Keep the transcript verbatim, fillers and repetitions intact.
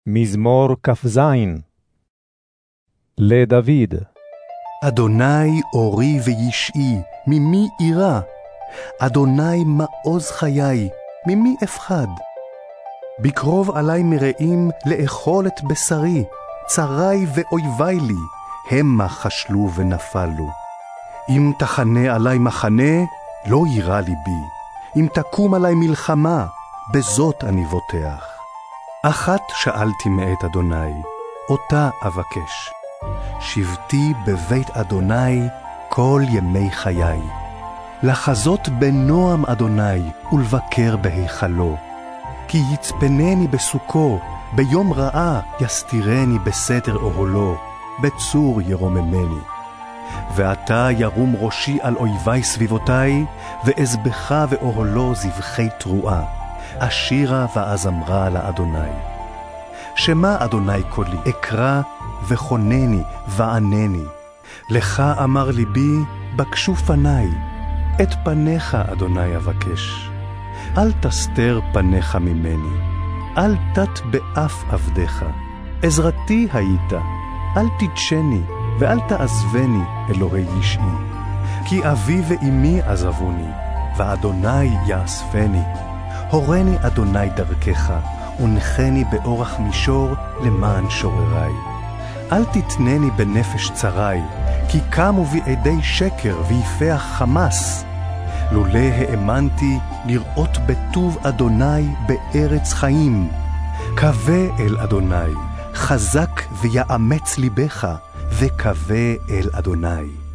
מזמור כ"ז. לדוד. אדוני אורי וישעי, ממי אירא? אדוני מעוז חיי, ממי אפחד? בקרוב עלי מרעים לאכול את בשרי, צרי ואויבי לי, המה חשלו ונפלו. אם תחנה עלי מחנה, לא יירא ליבי. אם תקום עלי מלחמה, בזאת אני בוטח. אחת שאלתי מאת אדוני, אותה אבקש. שבתי בבית אדוני כל ימי חיי. לחזות בנועם אדוני ולבקר בהיכלו. כי יצפנני בסוכו, ביום רעה יסתירני בסתר אוהלו, בצור ירוממני. ועתה ירום ראשי על אויבי סביבותי, ואזבחה ואוהלו זבחי תרועה, אשירה ואזמרה לאדוני. שמה אדוני קולי, אקרא וכונני וענני. לך אמר ליבי, בקשו פניי, את פניך אדוני אבקש. אל תסתר פניך ממני, אל תת באף עבדיך. עזרתי היית, אל תדשני ואל תעזבני אלוהי ישעי. כי אבי ואמי עזבוני, ואדוני יאספני. הורני אדוני דרכך, ונחני באורח מישור למען שוררי. אל תתנני בנפש צרי, כי קמו בי עדי שקר ויפח חמס. לולא האמנתי לראות בטוב אדוני בארץ חיים. קווה אל אדוני, חזק ויאמץ ליבך, וקווה אל אדוני.